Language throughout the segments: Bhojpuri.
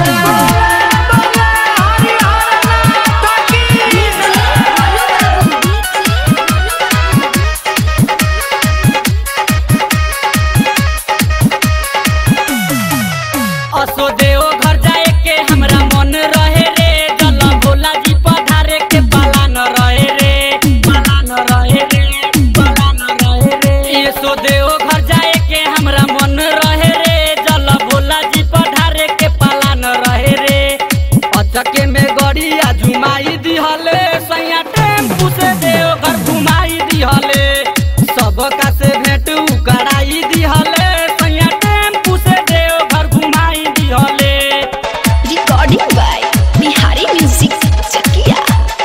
असो देव घर जाए के हमरा मन रहे रे, जल भोला जी पधारे के पाला न रहे रे, पाला न रहे रे, पाला न रहे रे। असो देव घर जाए के हमरा मन रहे रे, जल भोला जी पधारे के पाला न रहे रे। अचके में गड़िया झुमाई दिहले, सैया टेम्पू से देव घर घुमाई दिहले, सबका से भेंट कराई दिहले, सैया टेम्पू से देव घर घुमाई दिहले। Recording by Bihari Music Chakia.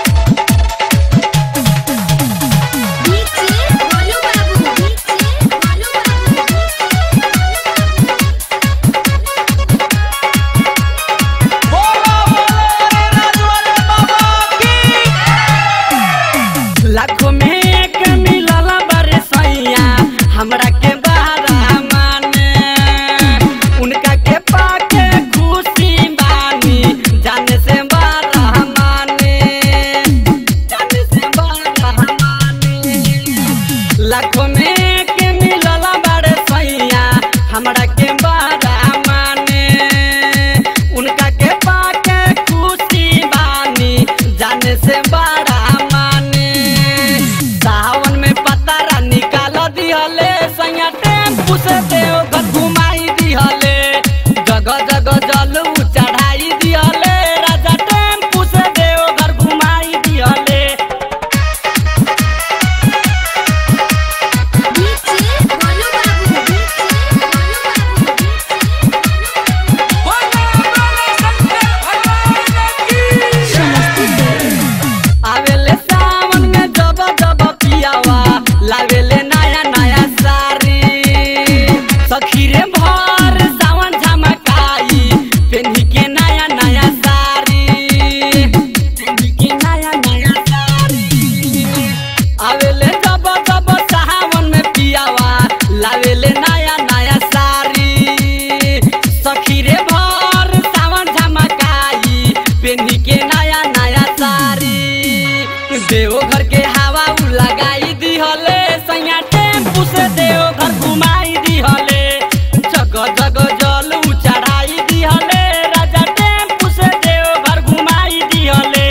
लाखों में एक मिलला बारे सैया हमरा के बहारा माने, उनका के पाके खुशी बानी, जाने से बहारा माने, जाने से बहारा माने। लाखों में एक मिलला बारे सैया हमरा के बहारा माने, उनका के पाके खुशी बानी, जाने से बहारा माने। सावन में पतारा निकाल दिहले, सैया टेम्पू से देव घर घुमाई दिहले, जगह जगह जल चढ़ाई दिहले, राजा टेम्पू से देव घर घुमाई दिहले। आवेले सावन में जब जब पियावा, लावेले नया नया सारी, सखी रे भर सावन झमकाई, पेन्ही के नया नया सारी, पेन्ही के नया नया सारी। आवेले जब जब सावन में पियावा, लावेले नया नया सारी, सखी रे भर सावन झमकाई, पेन्ही के नया नया सारी। देवघर के हवा उ लगाई दिहले, सैया टेम्पू से देवघर घुमाई दिहले, जगह जगह जल चढ़ाई दिहले, राजा टेम्पू से देवघर घुमाई दिहले।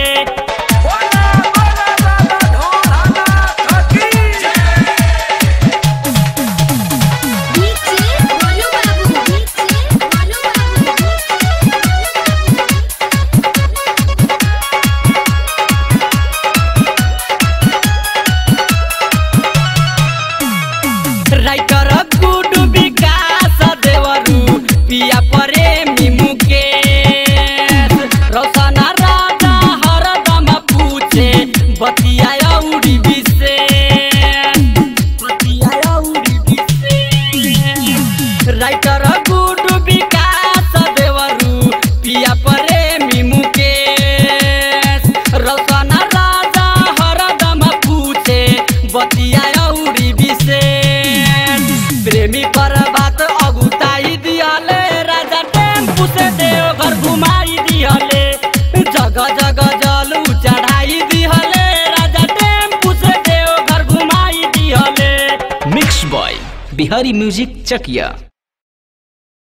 राइटर गुडू विकास देवरू, पिया प्रेमी मुकेश, रोशन राजा हरदम पूछे, बतिया उड़ी विशेष, बतिया उड़ी विशेष। राइटर गुडू विकास देवरू, पिया प्रेमी मुकेश, रोशन राजा हरदम पूछे, बतिया उड़ी विशेष। प्रेमी पर बात अगुताई दिहले, राजा टेम्पू से देवघर घुमाई दिहले, जगह जगह जल चढ़ाई दिहले, राजा टेम्पू से देवघर घुमाई दिहले। मिक्स बॉय बिहारी म्यूजिक चकिया।